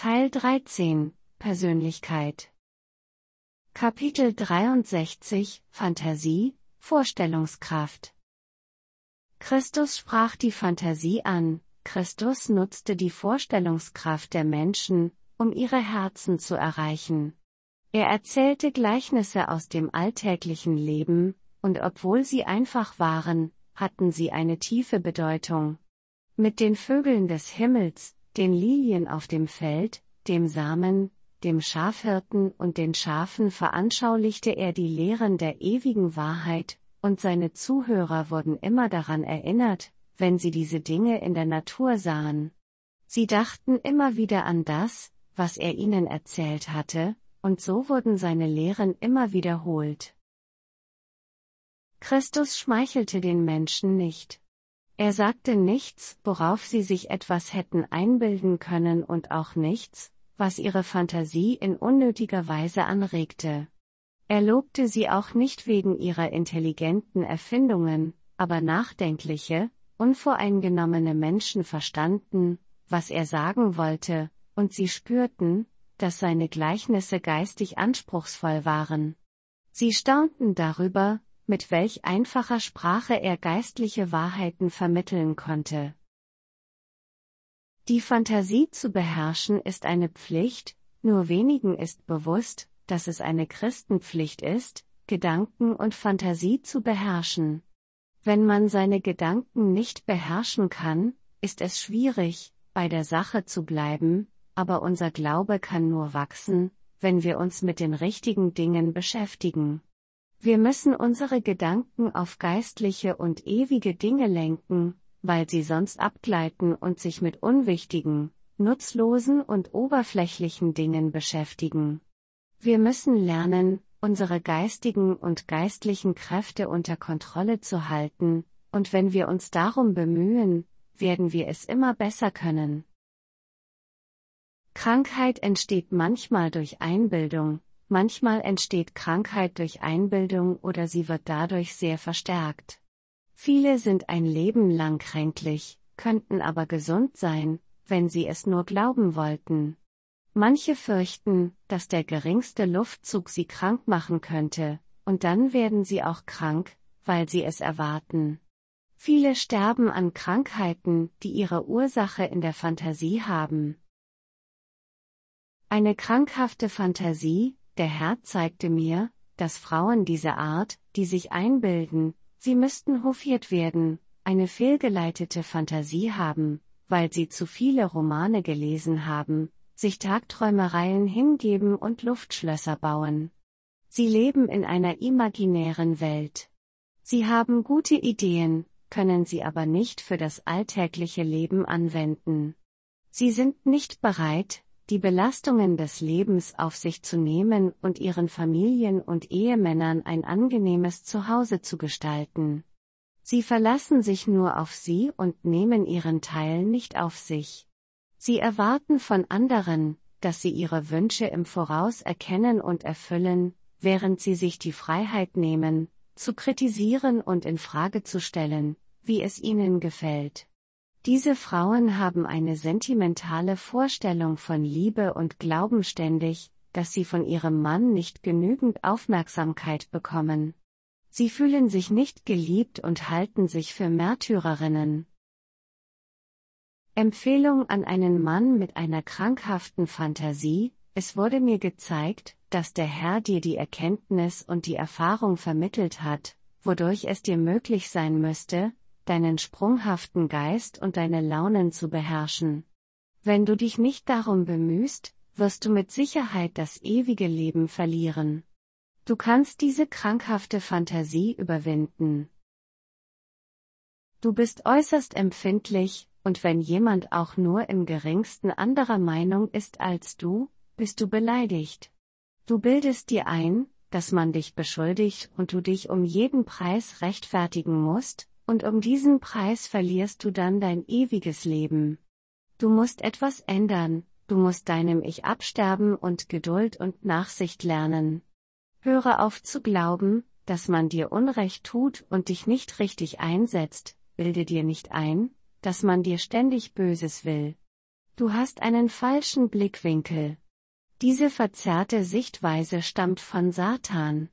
Teil 13 Persönlichkeit. Kapitel 63 Fantasie, Vorstellungskraft. Christus sprach die Fantasie an. Christus nutzte die Vorstellungskraft der Menschen, um ihre Herzen zu erreichen. Er erzählte Gleichnisse aus dem alltäglichen Leben, und obwohl sie einfach waren, hatten sie eine tiefe Bedeutung. Mit den Vögeln des Himmels, den Lilien auf dem Feld, dem Samen, dem Schafhirten und den Schafen veranschaulichte er die Lehren der ewigen Wahrheit, und seine Zuhörer wurden immer daran erinnert, wenn sie diese Dinge in der Natur sahen. Sie dachten immer wieder an das, was er ihnen erzählt hatte, und so wurden seine Lehren immer wiederholt. Christus schmeichelte den Menschen nicht. Er sagte nichts, worauf sie sich etwas hätten einbilden können, und auch nichts, was ihre Fantasie in unnötiger Weise anregte. Er lobte sie auch nicht wegen ihrer intelligenten Erfindungen, aber nachdenkliche, unvoreingenommene Menschen verstanden, was er sagen wollte, und sie spürten, dass seine Gleichnisse geistig anspruchsvoll waren. Sie staunten darüber, mit welch einfacher Sprache er geistliche Wahrheiten vermitteln konnte. Die Fantasie zu beherrschen ist eine Pflicht, nur wenigen ist bewusst, dass es eine Christenpflicht ist, Gedanken und Fantasie zu beherrschen. Wenn man seine Gedanken nicht beherrschen kann, ist es schwierig, bei der Sache zu bleiben, aber unser Glaube kann nur wachsen, wenn wir uns mit den richtigen Dingen beschäftigen. Wir müssen unsere Gedanken auf geistliche und ewige Dinge lenken, weil sie sonst abgleiten und sich mit unwichtigen, nutzlosen und oberflächlichen Dingen beschäftigen. Wir müssen lernen, unsere geistigen und geistlichen Kräfte unter Kontrolle zu halten, und wenn wir uns darum bemühen, werden wir es immer besser können. Krankheit entsteht manchmal durch Einbildung, manchmal entsteht Krankheit durch Einbildung oder sie wird dadurch sehr verstärkt. Viele sind ein Leben lang kränklich, könnten aber gesund sein, wenn sie es nur glauben wollten. Manche fürchten, dass der geringste Luftzug sie krank machen könnte, und dann werden sie auch krank, weil sie es erwarten. Viele sterben an Krankheiten, die ihre Ursache in der Fantasie haben. Eine krankhafte Fantasie. Der Herr zeigte mir, dass Frauen dieser Art, die sich einbilden, sie müssten hofiert werden, eine fehlgeleitete Fantasie haben, weil sie zu viele Romane gelesen haben, sich Tagträumereien hingeben und Luftschlösser bauen. Sie leben in einer imaginären Welt. Sie haben gute Ideen, können sie aber nicht für das alltägliche Leben anwenden. Sie sind nicht bereit, die Belastungen des Lebens auf sich zu nehmen und ihren Familien und Ehemännern ein angenehmes Zuhause zu gestalten. Sie verlassen sich nur auf sie und nehmen ihren Teil nicht auf sich. Sie erwarten von anderen, dass sie ihre Wünsche im Voraus erkennen und erfüllen, während sie sich die Freiheit nehmen, zu kritisieren und in Frage zu stellen, wie es ihnen gefällt. Diese Frauen haben eine sentimentale Vorstellung von Liebe und glauben ständig, dass sie von ihrem Mann nicht genügend Aufmerksamkeit bekommen. Sie fühlen sich nicht geliebt und halten sich für Märtyrerinnen. Empfehlung an einen Mann mit einer krankhaften Fantasie: Es wurde mir gezeigt, dass der Herr dir die Erkenntnis und die Erfahrung vermittelt hat, wodurch es dir möglich sein müsste, deinen sprunghaften Geist und deine Launen zu beherrschen. Wenn du dich nicht darum bemühst, wirst du mit Sicherheit das ewige Leben verlieren. Du kannst diese krankhafte Fantasie überwinden. Du bist äußerst empfindlich, und wenn jemand auch nur im geringsten anderer Meinung ist als du, bist du beleidigt. Du bildest dir ein, dass man dich beschuldigt und du dich um jeden Preis rechtfertigen musst, und um diesen Preis verlierst du dann dein ewiges Leben. Du musst etwas ändern, du musst deinem Ich absterben und Geduld und Nachsicht lernen. Höre auf zu glauben, dass man dir Unrecht tut und dich nicht richtig einsetzt, bilde dir nicht ein, dass man dir ständig Böses will. Du hast einen falschen Blickwinkel. Diese verzerrte Sichtweise stammt von Satan.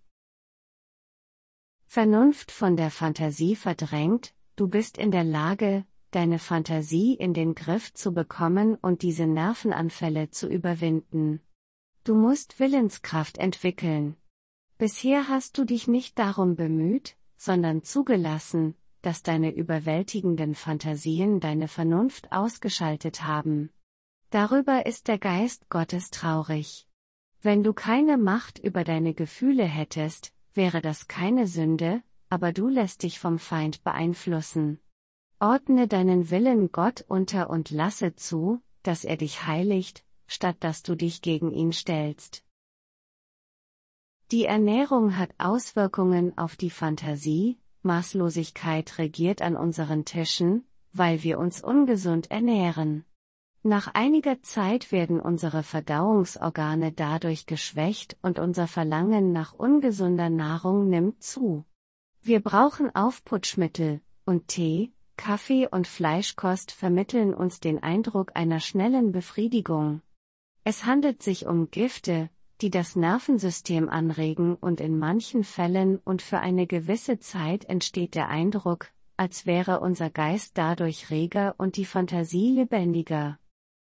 Vernunft von der Fantasie verdrängt, du bist in der Lage, deine Fantasie in den Griff zu bekommen und diese Nervenanfälle zu überwinden. Du musst Willenskraft entwickeln. Bisher hast du dich nicht darum bemüht, sondern zugelassen, dass deine überwältigenden Fantasien deine Vernunft ausgeschaltet haben. Darüber ist der Geist Gottes traurig. Wenn du keine Macht über deine Gefühle hättest, wäre das keine Sünde, aber du lässt dich vom Feind beeinflussen. Ordne deinen Willen Gott unter und lasse zu, dass er dich heiligt, statt dass du dich gegen ihn stellst. Die Ernährung hat Auswirkungen auf die Fantasie, Maßlosigkeit regiert an unseren Tischen, weil wir uns ungesund ernähren. Nach einiger Zeit werden unsere Verdauungsorgane dadurch geschwächt und unser Verlangen nach ungesunder Nahrung nimmt zu. Wir brauchen Aufputschmittel, und Tee, Kaffee und Fleischkost vermitteln uns den Eindruck einer schnellen Befriedigung. Es handelt sich um Gifte, die das Nervensystem anregen und in manchen Fällen und für eine gewisse Zeit entsteht der Eindruck, als wäre unser Geist dadurch reger und die Fantasie lebendiger.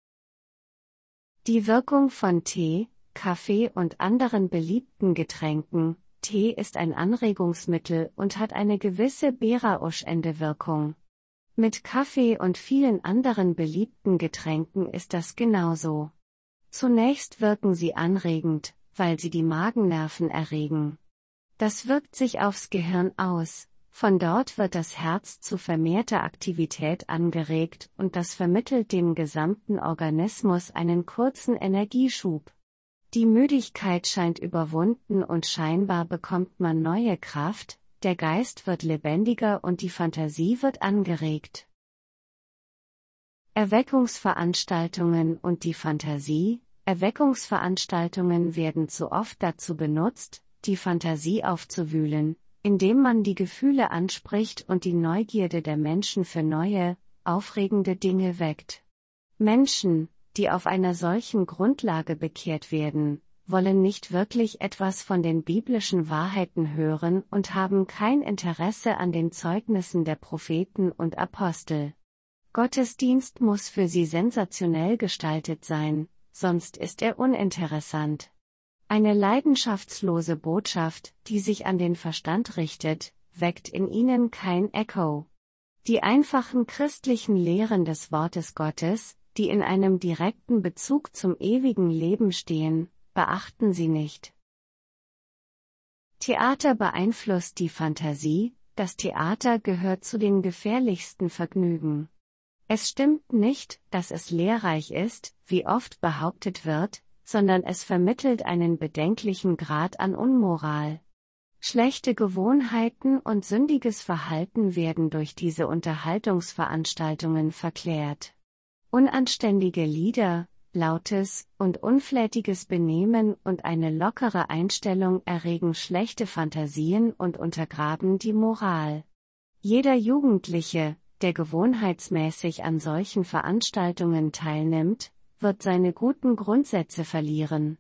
Die Wirkung von Tee, Kaffee und anderen beliebten Getränken. Tee ist ein Anregungsmittel und hat eine gewisse Berauschende-Wirkung. Mit Kaffee und vielen anderen beliebten Getränken ist das genauso. Zunächst wirken sie anregend, weil sie die Magennerven erregen. Das wirkt sich aufs Gehirn aus, von dort wird das Herz zu vermehrter Aktivität angeregt und das vermittelt dem gesamten Organismus einen kurzen Energieschub. Die Müdigkeit scheint überwunden und scheinbar bekommt man neue Kraft, der Geist wird lebendiger und die Fantasie wird angeregt. Erweckungsveranstaltungen und die Fantasie. Erweckungsveranstaltungen werden zu oft dazu benutzt, die Fantasie aufzuwühlen, indem man die Gefühle anspricht und die Neugierde der Menschen für neue, aufregende Dinge weckt. Menschen, die auf einer solchen Grundlage bekehrt werden, wollen nicht wirklich etwas von den biblischen Wahrheiten hören und haben kein Interesse an den Zeugnissen der Propheten und Apostel. Gottesdienst muss für sie sensationell gestaltet sein, sonst ist er uninteressant. Eine leidenschaftslose Botschaft, die sich an den Verstand richtet, weckt in ihnen kein Echo. Die einfachen christlichen Lehren des Wortes Gottes, die in einem direkten Bezug zum ewigen Leben stehen, beachten sie nicht. Theater beeinflusst die Fantasie. Das Theater gehört zu den gefährlichsten Vergnügen. Es stimmt nicht, dass es lehrreich ist, wie oft behauptet wird, sondern es vermittelt einen bedenklichen Grad an Unmoral. Schlechte Gewohnheiten und sündiges Verhalten werden durch diese Unterhaltungsveranstaltungen verklärt. Unanständige Lieder, lautes und unflätiges Benehmen und eine lockere Einstellung erregen schlechte Fantasien und untergraben die Moral. Jeder Jugendliche, der gewohnheitsmäßig an solchen Veranstaltungen teilnimmt, wird seine guten Grundsätze verlieren.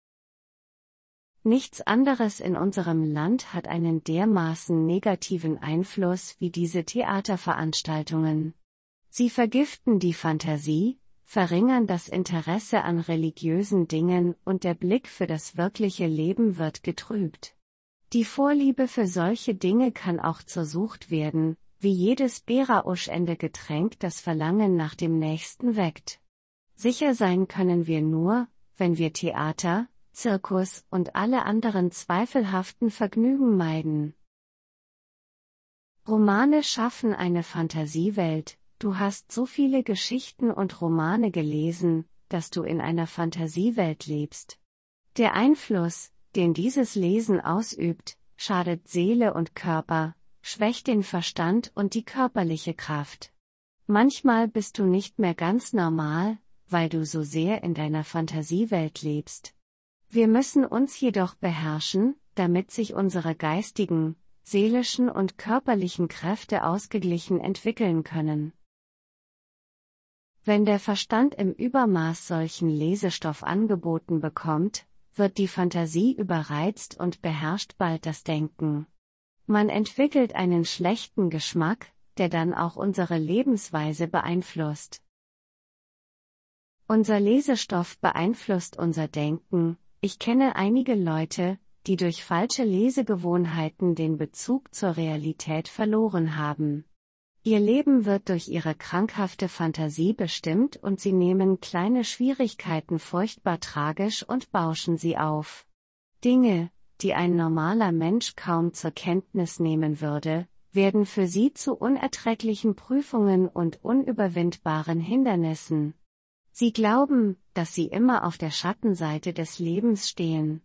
Nichts anderes in unserem Land hat einen dermaßen negativen Einfluss wie diese Theaterveranstaltungen. Sie vergiften die Fantasie, verringern das Interesse an religiösen Dingen und der Blick für das wirkliche Leben wird getrübt. Die Vorliebe für solche Dinge kann auch zur Sucht werden, wie jedes berauschende Getränk das Verlangen nach dem Nächsten weckt. Sicher sein können wir nur, wenn wir Theater, Zirkus und alle anderen zweifelhaften Vergnügen meiden. Romane schaffen eine Fantasiewelt. Du hast so viele Geschichten und Romane gelesen, dass du in einer Fantasiewelt lebst. Der Einfluss, den dieses Lesen ausübt, schadet Seele und Körper, schwächt den Verstand und die körperliche Kraft. Manchmal bist du nicht mehr ganz normal, weil du so sehr in deiner Fantasiewelt lebst. Wir müssen uns jedoch beherrschen, damit sich unsere geistigen, seelischen und körperlichen Kräfte ausgeglichen entwickeln können. Wenn der Verstand im Übermaß solchen Lesestoff angeboten bekommt, wird die Fantasie überreizt und beherrscht bald das Denken. Man entwickelt einen schlechten Geschmack, der dann auch unsere Lebensweise beeinflusst. Unser Lesestoff beeinflusst unser Denken. Ich kenne einige Leute, die durch falsche Lesegewohnheiten den Bezug zur Realität verloren haben. Ihr Leben wird durch ihre krankhafte Fantasie bestimmt und sie nehmen kleine Schwierigkeiten furchtbar tragisch und bauschen sie auf. Dinge, die ein normaler Mensch kaum zur Kenntnis nehmen würde, werden für sie zu unerträglichen Prüfungen und unüberwindbaren Hindernissen. Sie glauben, dass sie immer auf der Schattenseite des Lebens stehen.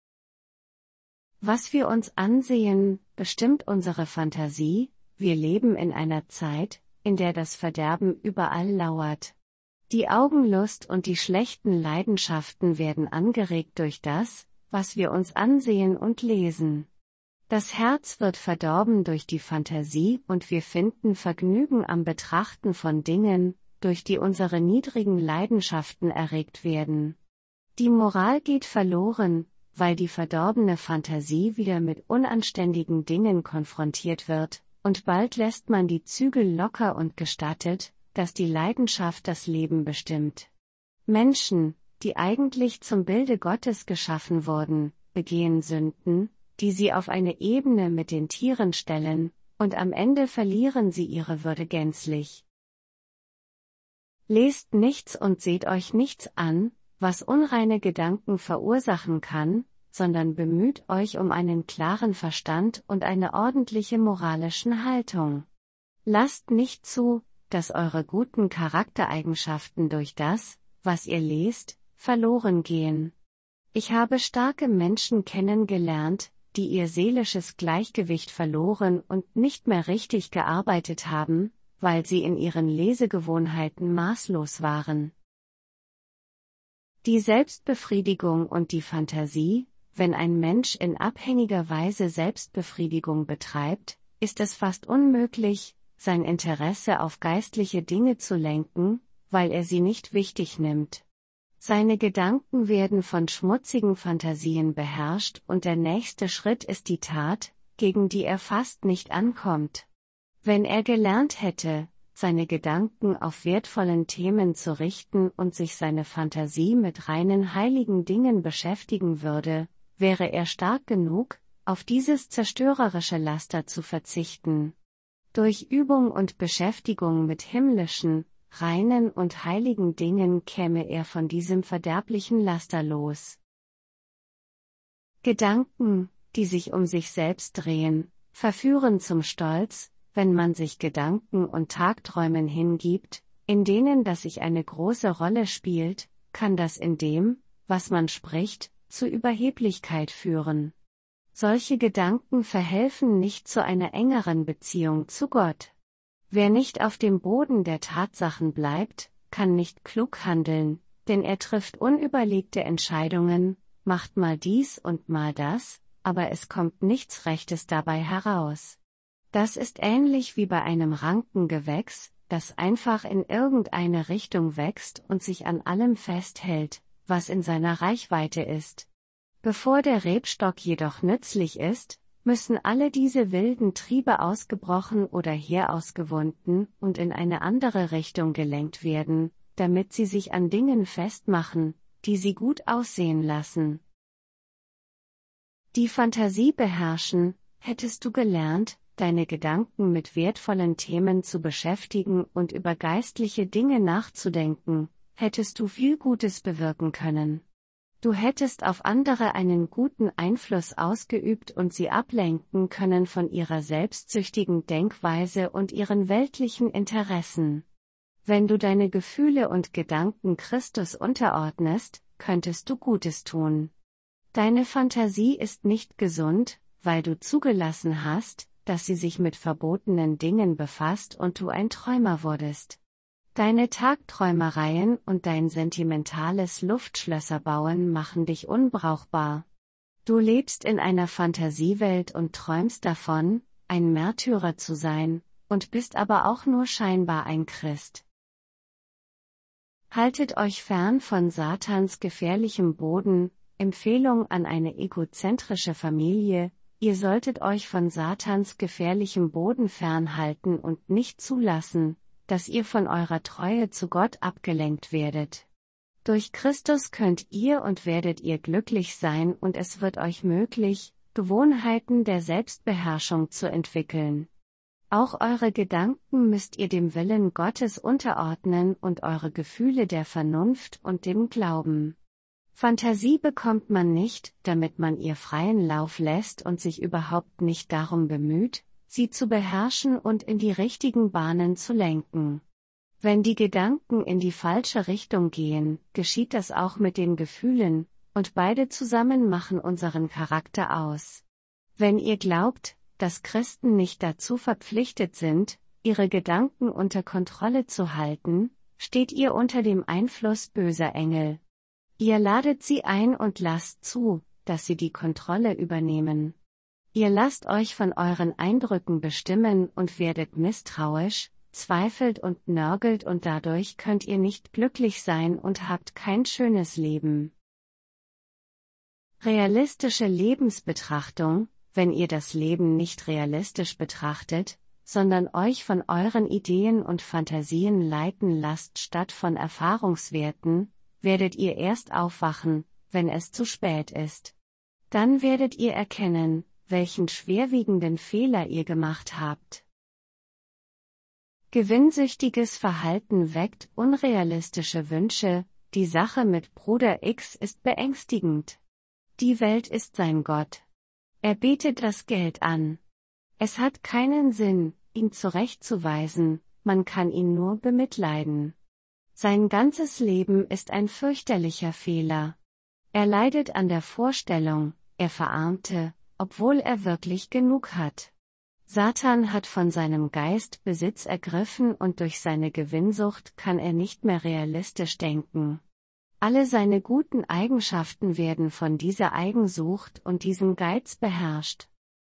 Was wir uns ansehen, bestimmt unsere Fantasie. Wir leben in einer Zeit, in der das Verderben überall lauert. Die Augenlust und die schlechten Leidenschaften werden angeregt durch das, was wir uns ansehen und lesen. Das Herz wird verdorben durch die Fantasie und wir finden Vergnügen am Betrachten von Dingen, durch die unsere niedrigen Leidenschaften erregt werden. Die Moral geht verloren, weil die verdorbene Fantasie wieder mit unanständigen Dingen konfrontiert wird. Und bald lässt man die Zügel locker und gestattet, dass die Leidenschaft das Leben bestimmt. Menschen, die eigentlich zum Bilde Gottes geschaffen wurden, begehen Sünden, die sie auf eine Ebene mit den Tieren stellen, und am Ende verlieren sie ihre Würde gänzlich. Lest nichts und seht euch nichts an, was unreine Gedanken verursachen kann, sondern bemüht euch um einen klaren Verstand und eine ordentliche moralische Haltung. Lasst nicht zu, dass eure guten Charaktereigenschaften durch das, was ihr lest, verloren gehen. Ich habe starke Menschen kennengelernt, die ihr seelisches Gleichgewicht verloren und nicht mehr richtig gearbeitet haben, weil sie in ihren Lesegewohnheiten maßlos waren. Die Selbstbefriedigung und die Fantasie. Wenn ein Mensch in abhängiger Weise Selbstbefriedigung betreibt, ist es fast unmöglich, sein Interesse auf geistliche Dinge zu lenken, weil er sie nicht wichtig nimmt. Seine Gedanken werden von schmutzigen Fantasien beherrscht und der nächste Schritt ist die Tat, gegen die er fast nicht ankommt. Wenn er gelernt hätte, seine Gedanken auf wertvollen Themen zu richten und sich seine Fantasie mit reinen heiligen Dingen beschäftigen würde, wäre er stark genug, auf dieses zerstörerische Laster zu verzichten. Durch Übung und Beschäftigung mit himmlischen, reinen und heiligen Dingen käme er von diesem verderblichen Laster los. Gedanken, die sich um sich selbst drehen, verführen zum Stolz, wenn man sich Gedanken und Tagträumen hingibt, in denen das sich eine große Rolle spielt, kann das in dem, was man spricht, zu Überheblichkeit führen. Solche Gedanken verhelfen nicht zu einer engeren Beziehung zu Gott. Wer nicht auf dem Boden der Tatsachen bleibt, kann nicht klug handeln, denn er trifft unüberlegte Entscheidungen, macht mal dies und mal das, aber es kommt nichts Rechtes dabei heraus. Das ist ähnlich wie bei einem Rankengewächs, das einfach in irgendeine Richtung wächst und sich an allem festhält, was in seiner Reichweite ist. Bevor der Rebstock jedoch nützlich ist, müssen alle diese wilden Triebe ausgebrochen oder hier ausgewunden und in eine andere Richtung gelenkt werden, damit sie sich an Dingen festmachen, die sie gut aussehen lassen. Die Fantasie beherrschen. Hättest du gelernt, deine Gedanken mit wertvollen Themen zu beschäftigen und über geistliche Dinge nachzudenken, hättest du viel Gutes bewirken können. Du hättest auf andere einen guten Einfluss ausgeübt und sie ablenken können von ihrer selbstsüchtigen Denkweise und ihren weltlichen Interessen. Wenn du deine Gefühle und Gedanken Christus unterordnest, könntest du Gutes tun. Deine Fantasie ist nicht gesund, weil du zugelassen hast, dass sie sich mit verbotenen Dingen befasst und du ein Träumer wurdest. Deine Tagträumereien und dein sentimentales Luftschlösserbauen machen dich unbrauchbar. Du lebst in einer Fantasiewelt und träumst davon, ein Märtyrer zu sein, und bist aber auch nur scheinbar ein Christ. Haltet euch fern von Satans gefährlichem Boden. Empfehlung an eine egozentrische Familie: Ihr solltet euch von Satans gefährlichem Boden fernhalten und nicht zulassen, dass ihr von eurer Treue zu Gott abgelenkt werdet. Durch Christus könnt ihr und werdet ihr glücklich sein und es wird euch möglich, Gewohnheiten der Selbstbeherrschung zu entwickeln. Auch eure Gedanken müsst ihr dem Willen Gottes unterordnen und eure Gefühle der Vernunft und dem Glauben. Fantasie bekommt man nicht, damit man ihr freien Lauf lässt und sich überhaupt nicht darum bemüht, sie zu beherrschen und in die richtigen Bahnen zu lenken. Wenn die Gedanken in die falsche Richtung gehen, geschieht das auch mit den Gefühlen, und beide zusammen machen unseren Charakter aus. Wenn ihr glaubt, dass Christen nicht dazu verpflichtet sind, ihre Gedanken unter Kontrolle zu halten, steht ihr unter dem Einfluss böser Engel. Ihr ladet sie ein und lasst zu, dass sie die Kontrolle übernehmen. Ihr lasst euch von euren Eindrücken bestimmen und werdet misstrauisch, zweifelt und nörgelt und dadurch könnt ihr nicht glücklich sein und habt kein schönes Leben. Realistische Lebensbetrachtung: Wenn ihr das Leben nicht realistisch betrachtet, sondern euch von euren Ideen und Fantasien leiten lasst statt von Erfahrungswerten, werdet ihr erst aufwachen, wenn es zu spät ist. Dann werdet ihr erkennen, welchen schwerwiegenden Fehler ihr gemacht habt. Gewinnsüchtiges Verhalten weckt unrealistische Wünsche. Die Sache mit Bruder X ist beängstigend. Die Welt ist sein Gott. Er betet das Geld an. Es hat keinen Sinn, ihn zurechtzuweisen, man kann ihn nur bemitleiden. Sein ganzes Leben ist ein fürchterlicher Fehler. Er leidet an der Vorstellung, er verarmte, obwohl er wirklich genug hat. Satan hat von seinem Geist Besitz ergriffen und durch seine Gewinnsucht kann er nicht mehr realistisch denken. Alle seine guten Eigenschaften werden von dieser Eigensucht und diesem Geiz beherrscht.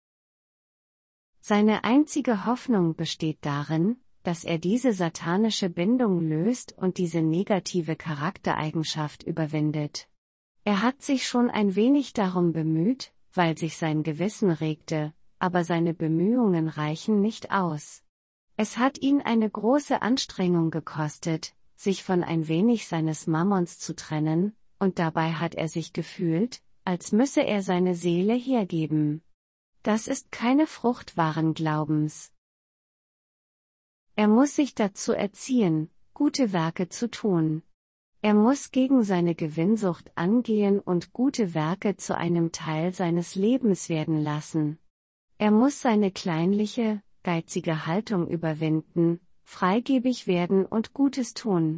Seine einzige Hoffnung besteht darin, dass er diese satanische Bindung löst und diese negative Charaktereigenschaft überwindet. Er hat sich schon ein wenig darum bemüht, weil sich sein Gewissen regte, aber seine Bemühungen reichen nicht aus. Es hat ihn eine große Anstrengung gekostet, sich von ein wenig seines Mammons zu trennen, und dabei hat er sich gefühlt, als müsse er seine Seele hergeben. Das ist keine Frucht wahren Glaubens. Er muss sich dazu erziehen, gute Werke zu tun. Er muss gegen seine Gewinnsucht angehen und gute Werke zu einem Teil seines Lebens werden lassen. Er muss seine kleinliche, geizige Haltung überwinden, freigebig werden und Gutes tun.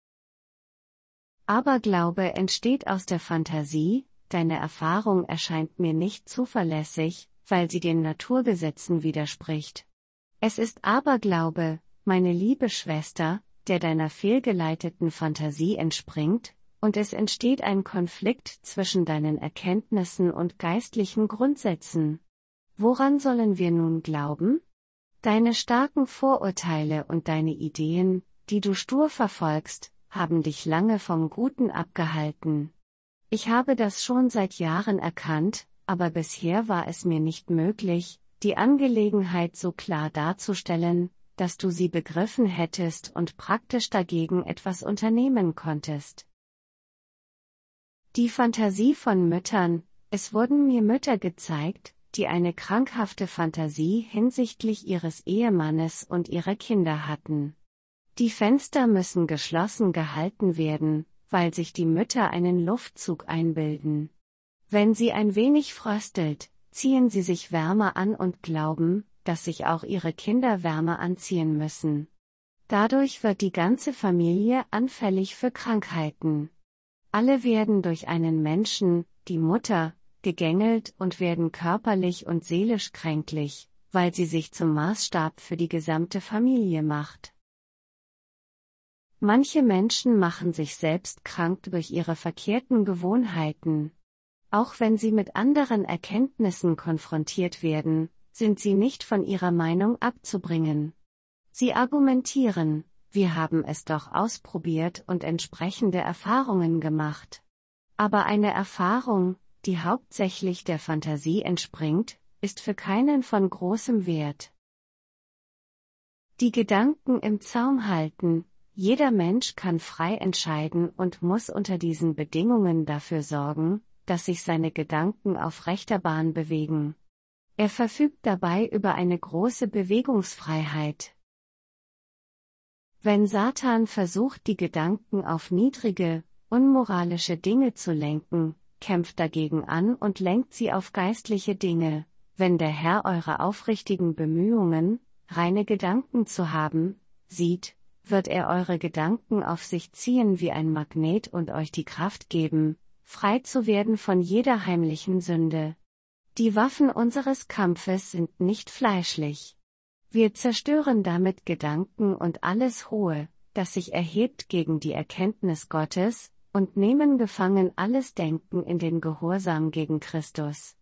Aberglaube entsteht aus der Fantasie: Deine Erfahrung erscheint mir nicht zuverlässig, weil sie den Naturgesetzen widerspricht. Es ist Aberglaube, meine liebe Schwester, der deiner fehlgeleiteten Fantasie entspringt, und es entsteht ein Konflikt zwischen deinen Erkenntnissen und geistlichen Grundsätzen. Woran sollen wir nun glauben? Deine starken Vorurteile und deine Ideen, die du stur verfolgst, haben dich lange vom Guten abgehalten. Ich habe das schon seit Jahren erkannt, aber bisher war es mir nicht möglich, die Angelegenheit so klar darzustellen, dass du sie begriffen hättest und praktisch dagegen etwas unternehmen konntest. Die Fantasie von Müttern: Es wurden mir Mütter gezeigt, die eine krankhafte Fantasie hinsichtlich ihres Ehemannes und ihrer Kinder hatten. Die Fenster müssen geschlossen gehalten werden, weil sich die Mütter einen Luftzug einbilden. Wenn sie ein wenig fröstelt, ziehen sie sich wärmer an und glauben, dass sich auch ihre Kinder wärmer anziehen müssen. Dadurch wird die ganze Familie anfällig für Krankheiten. Alle werden durch einen Menschen, die Mutter, gegängelt und werden körperlich und seelisch kränklich, weil sie sich zum Maßstab für die gesamte Familie macht. Manche Menschen machen sich selbst krank durch ihre verkehrten Gewohnheiten. Auch wenn sie mit anderen Erkenntnissen konfrontiert werden, sind sie nicht von ihrer Meinung abzubringen. Sie argumentieren: wir haben es doch ausprobiert und entsprechende Erfahrungen gemacht. Aber eine Erfahrung, die hauptsächlich der Fantasie entspringt, ist für keinen von großem Wert. Die Gedanken im Zaum halten. Jeder Mensch kann frei entscheiden und muss unter diesen Bedingungen dafür sorgen, dass sich seine Gedanken auf rechter Bahn bewegen. Er verfügt dabei über eine große Bewegungsfreiheit. Wenn Satan versucht, die Gedanken auf niedrige, unmoralische Dinge zu lenken, kämpft dagegen an und lenkt sie auf geistliche Dinge. Wenn der Herr eure aufrichtigen Bemühungen, reine Gedanken zu haben, sieht, wird er eure Gedanken auf sich ziehen wie ein Magnet und euch die Kraft geben, frei zu werden von jeder heimlichen Sünde. Die Waffen unseres Kampfes sind nicht fleischlich. Wir zerstören damit Gedanken und alles Hohe, das sich erhebt gegen die Erkenntnis Gottes, und nehmen gefangen alles Denken in den Gehorsam gegen Christus.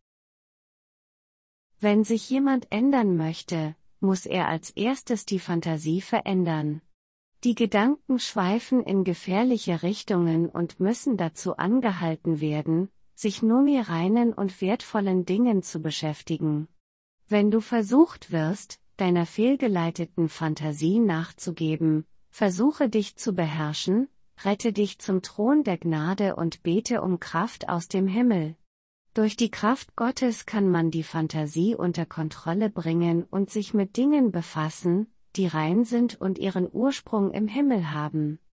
Wenn sich jemand ändern möchte, muss er als erstes die Fantasie verändern. Die Gedanken schweifen in gefährliche Richtungen und müssen dazu angehalten werden, sich nur mit reinen und wertvollen Dingen zu beschäftigen. Wenn du versucht wirst, deiner fehlgeleiteten Fantasie nachzugeben, versuche dich zu beherrschen, rette dich zum Thron der Gnade und bete um Kraft aus dem Himmel. Durch die Kraft Gottes kann man die Fantasie unter Kontrolle bringen und sich mit Dingen befassen, die rein sind und ihren Ursprung im Himmel haben.